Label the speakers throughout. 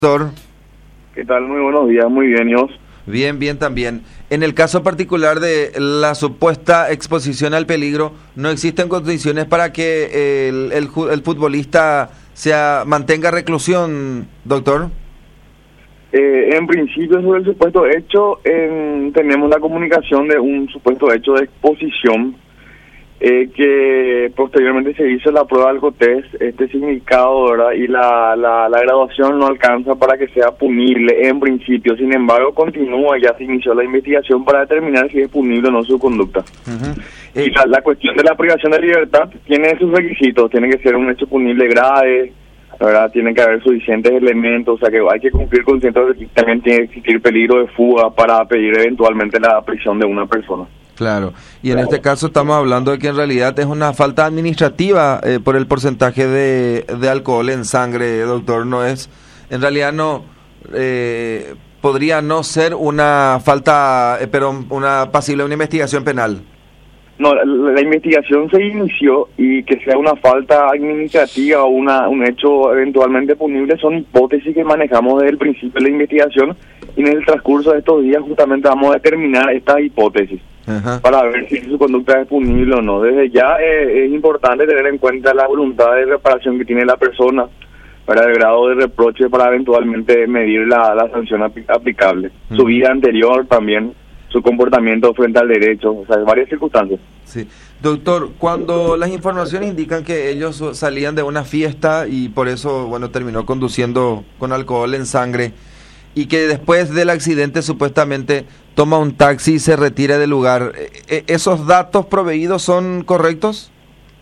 Speaker 1: Doctor.
Speaker 2: ¿Qué tal? Muy buenos días, muy bien, ¿y vos?
Speaker 1: Bien, bien también. En el caso particular de la supuesta exposición al peligro, ¿no existen condiciones para que el futbolista mantenga reclusión, doctor?
Speaker 2: En principio, sobre el supuesto hecho, tenemos la comunicación de un supuesto hecho de exposición que posteriormente se hizo la prueba del alcotest, este significado, ¿verdad? Y la graduación no alcanza para que sea punible en principio. Sin embargo, continúa, ya se inició la investigación para determinar si es punible o no su conducta.
Speaker 1: Uh-huh.
Speaker 2: Y la cuestión de la privación de libertad tiene sus requisitos, tiene que ser un hecho punible grave, ¿verdad? Tienen que haber suficientes elementos, o sea que hay que cumplir con ciertos requisitos. También tiene que existir peligro de fuga para pedir eventualmente la prisión de una persona.
Speaker 1: Claro, y en este caso estamos hablando de que en realidad es una falta administrativa por el porcentaje de alcohol en sangre, doctor. No es, en realidad no, podría no ser una falta, pero una pasible, una investigación penal.
Speaker 2: No, la investigación se inició y que sea una falta administrativa o un hecho eventualmente punible son hipótesis que manejamos desde el principio de la investigación y en el transcurso de estos días justamente vamos a determinar estas hipótesis. Ajá. Para ver si su conducta es punible o no. Desde ya es importante tener en cuenta la voluntad de reparación que tiene la persona para el grado de reproche para eventualmente medir la sanción aplicable. Su vida anterior también, su comportamiento frente al derecho, o sea, varias circunstancias.
Speaker 1: Sí. Doctor, cuando las informaciones indican que ellos salían de una fiesta y por eso, bueno, terminó conduciendo con alcohol en sangre y que después del accidente supuestamente toma un taxi y se retira del lugar, ¿esos datos proveídos son correctos?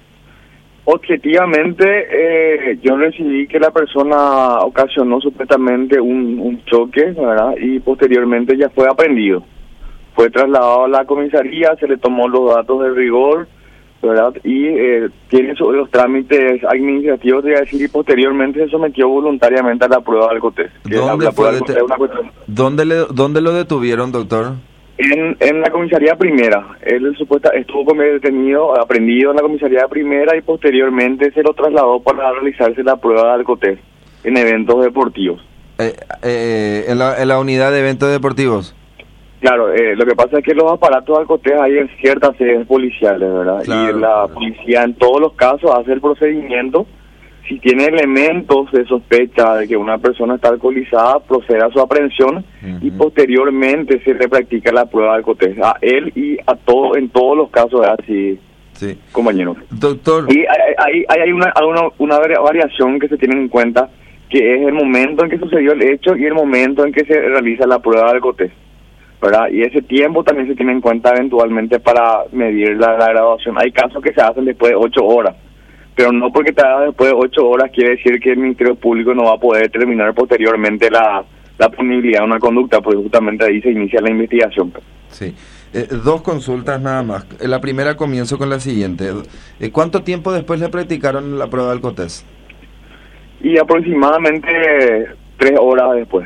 Speaker 2: Objetivamente, yo recibí que la persona ocasionó supuestamente un choque, ¿verdad? Y posteriormente ya fue aprehendido. Fue trasladado a la comisaría, se le tomó los datos de rigor, ¿verdad? Y tiene los trámites administrativos, de decir, y posteriormente se sometió voluntariamente a la prueba del alcotest.
Speaker 1: ¿Dónde lo detuvieron, doctor?
Speaker 2: En la comisaría primera. Él estuvo detenido, aprendido en la comisaría primera y posteriormente se lo trasladó para realizarse la prueba de alcotest en eventos deportivos.
Speaker 1: ¿En la unidad de eventos deportivos?
Speaker 2: Claro, lo que pasa es que los aparatos de alcotest hay en ciertas sedes policiales, ¿verdad? Claro, y la policía en todos los casos hace el procedimiento. Si tiene elementos de sospecha de que una persona está alcoholizada, procede a su aprehensión y posteriormente se le practica la prueba de alcotest a él y en todos los casos, así, sí, compañero.
Speaker 1: Doctor.
Speaker 2: Y hay una variación que se tiene en cuenta, que es el momento en que sucedió el hecho y el momento en que se realiza la prueba de alcotest, ¿verdad? Y ese tiempo también se tiene en cuenta eventualmente para medir la graduación. Hay casos que se hacen después de 8 horas, pero no porque te haga después de 8 horas quiere decir que el Ministerio Público no va a poder determinar posteriormente la punibilidad de una conducta, porque justamente ahí se inicia la investigación.
Speaker 1: Sí. Dos consultas nada más. La primera comienzo con la siguiente. ¿Cuánto tiempo después le practicaron la prueba del alcotest?
Speaker 2: Y aproximadamente 3 horas después.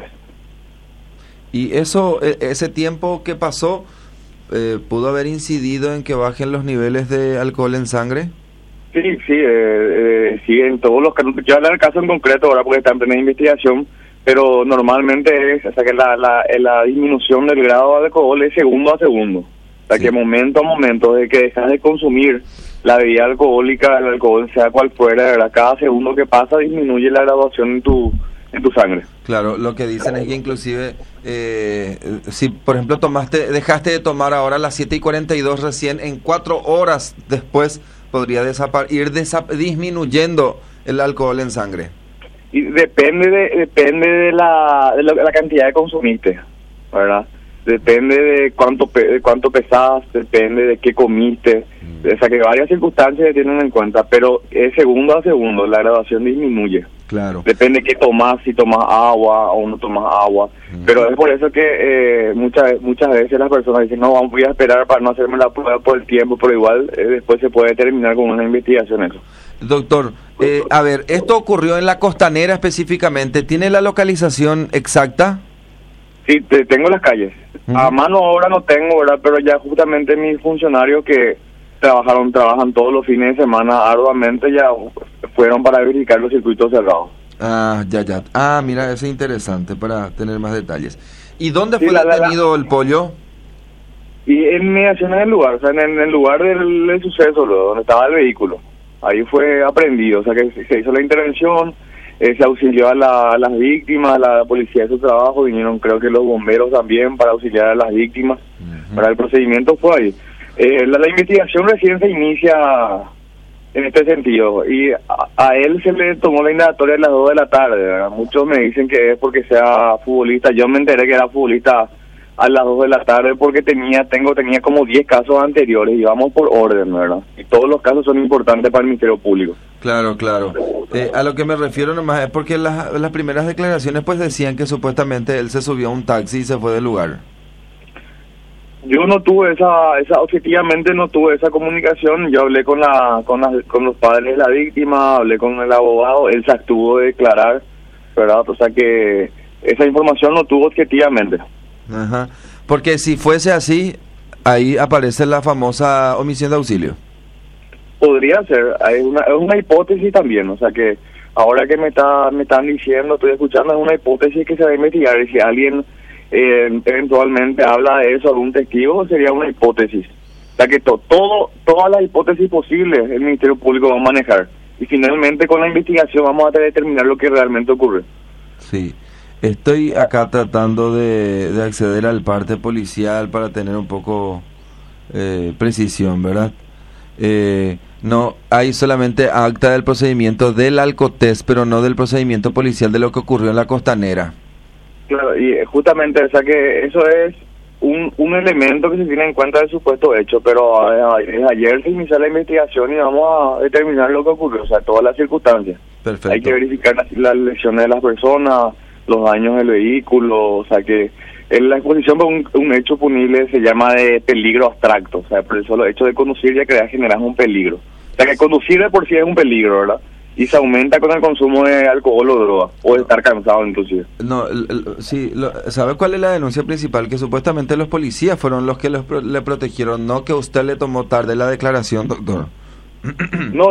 Speaker 1: ¿Y ese tiempo que pasó pudo haber incidido en que bajen los niveles de alcohol en sangre?
Speaker 2: Sí, en todos los casos. Yo hablar del caso en concreto ahora porque está en plena investigación, pero normalmente es, o sea, que la disminución del grado de alcohol es segundo a segundo. O sea, sí, que momento a momento, de que dejas de consumir la bebida alcohólica, el alcohol, sea cual fuera, ¿verdad? Cada segundo que pasa disminuye la graduación en tu sangre.
Speaker 1: Claro, lo que dicen es que inclusive si por ejemplo dejaste de tomar ahora a las 7:42 recién, en 4 horas después podría ir disminuyendo el alcohol en sangre.
Speaker 2: Y depende de la cantidad que consumiste, ¿verdad? Depende de cuánto pesabas, depende de qué comiste, o sea que varias circunstancias se tienen en cuenta, pero es segundo a segundo, la graduación disminuye.
Speaker 1: Claro.
Speaker 2: Depende de qué tomas, si tomas agua o no tomas agua, pero es por eso que muchas veces las personas dicen, no, voy a esperar para no hacerme la prueba por el tiempo, pero igual después se puede terminar con una investigación eso.
Speaker 1: Doctor, a ver, esto ocurrió en la Costanera específicamente, ¿tiene la localización exacta?
Speaker 2: Sí, tengo las calles. A mano ahora no tengo, ¿verdad? Pero ya justamente mis funcionarios que trabajan todos los fines de semana arduamente ya fueron para verificar los circuitos cerrados.
Speaker 1: Ah, ya. Ah, mira, eso es interesante para tener más detalles. ¿Y dónde
Speaker 2: Sí,
Speaker 1: fue detenido el pollo?
Speaker 2: Y en mediación en el lugar, o sea, en el lugar del suceso, donde estaba el vehículo. Ahí fue aprendido, o sea, que se hizo la intervención, se auxilió a las víctimas, la policía hizo su trabajo, vinieron creo que los bomberos también para auxiliar a las víctimas. Para el procedimiento fue ahí. La investigación recién se inicia en este sentido, y a él se le tomó la indagatoria a las 2 de la tarde, ¿verdad? Muchos me dicen que es porque sea futbolista. Yo me enteré que era futbolista a las 2 de la tarde porque tenía como 10 casos anteriores, y vamos por orden, ¿verdad? Y todos los casos son importantes para el Ministerio Público.
Speaker 1: Claro. A lo que me refiero nomás es porque las primeras declaraciones pues decían que supuestamente él se subió a un taxi y se fue del lugar.
Speaker 2: Yo no tuve objetivamente no tuve esa comunicación. Yo hablé con los padres de la víctima, hablé con el abogado, él se abstuvo de declarar, ¿verdad? O sea que esa información no tuvo objetivamente.
Speaker 1: Ajá. Porque si fuese así, ahí aparece la famosa omisión de auxilio.
Speaker 2: Podría ser, es una hipótesis también, o sea que ahora que me están diciendo, estoy escuchando, es una hipótesis que se va a investigar, y si alguien eventualmente habla de eso, algún testigo, sería una hipótesis. O sea que todas las hipótesis posibles el Ministerio Público va a manejar, y finalmente con la investigación vamos a determinar lo que realmente ocurre.
Speaker 1: Sí, estoy acá tratando de acceder al parte policial para tener un poco precisión, ¿verdad? No, hay solamente acta del procedimiento del Alcotés, pero no del procedimiento policial de lo que ocurrió en la Costanera.
Speaker 2: Claro, y justamente, o sea que eso es un elemento que se tiene en cuenta del supuesto hecho, pero ayer se inició la investigación y vamos a determinar lo que ocurrió, o sea, todas las circunstancias.
Speaker 1: Perfecto.
Speaker 2: Hay que verificar las lesiones de las personas, los daños del vehículo, o sea que en la exposición por un hecho punible se llama de peligro abstracto, o sea, por el solo hecho de conducir ya que generas un peligro. O sea que conducir de por sí es un peligro, ¿verdad? Y se aumenta con el consumo de alcohol o droga, o de estar cansado inclusive.
Speaker 1: No, ¿sabe cuál es la denuncia principal? Que supuestamente los policías fueron los que le protegieron, no que usted le tomó tarde la declaración, doctor.
Speaker 2: No,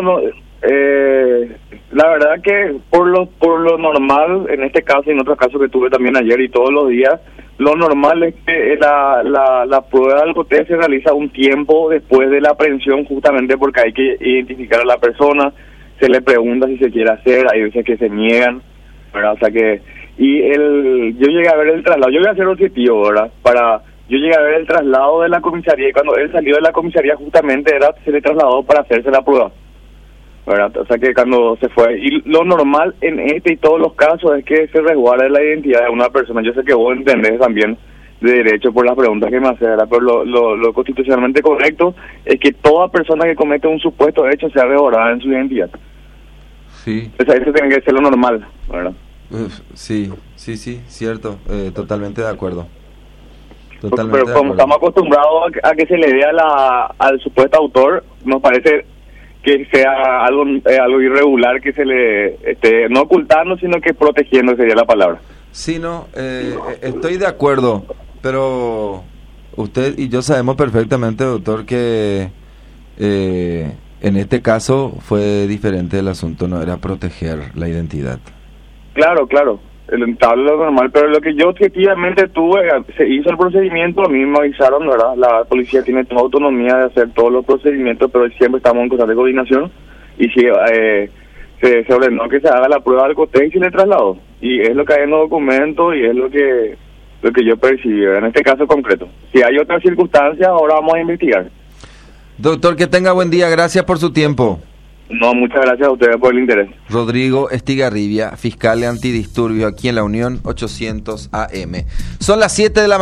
Speaker 2: la verdad que por lo normal, en este caso y en otros casos que tuve también ayer y todos los días, lo normal es que la prueba de alcohol se realiza un tiempo después de la aprehensión, justamente porque hay que identificar a la persona, se le pregunta si se quiere hacer, hay veces que se niegan, ¿verdad? O sea que, yo llegué a ver el traslado, yo voy a ser objetivo, ¿verdad? Yo llegué a ver el traslado de la comisaría, y cuando él salió de la comisaría justamente se le trasladó para hacerse la prueba, ¿verdad? O sea que cuando se fue, y lo normal en este y todos los casos es que se resguarde la identidad de una persona. Yo sé que vos entendés también de derecho por las preguntas que me haces, ¿verdad? Pero lo constitucionalmente correcto es que toda persona que comete un supuesto hecho sea resguardada en su identidad.
Speaker 1: Sí.
Speaker 2: O sea, eso tiene que ser lo normal, ¿verdad?
Speaker 1: Sí, cierto, totalmente de acuerdo.
Speaker 2: Pero como estamos acostumbrados a que se le dé al supuesto autor, nos parece que sea algo irregular, que se le no ocultando, sino que protegiendo sería la palabra.
Speaker 1: Sí, no, estoy de acuerdo, pero usted y yo sabemos perfectamente, doctor, que en este caso fue diferente el asunto, no era proteger la identidad. Claro,
Speaker 2: Lo normal, pero lo que yo objetivamente tuve, se hizo el procedimiento, a mí me avisaron, ¿verdad? La policía tiene toda autonomía de hacer todos los procedimientos, pero siempre estamos en constante coordinación, y si se ordenó que se haga la prueba del alcohol y se le trasladó, y es lo que hay en los documentos y es lo que yo percibí en este caso concreto. Si hay otras circunstancias, ahora vamos a investigar.
Speaker 1: Doctor, que tenga buen día, gracias por su tiempo.
Speaker 2: No, muchas gracias a ustedes por el interés.
Speaker 1: Rodrigo Estigarribia, fiscal de antidisturbios aquí en La Unión 800 AM. Son las 7 de la mañana.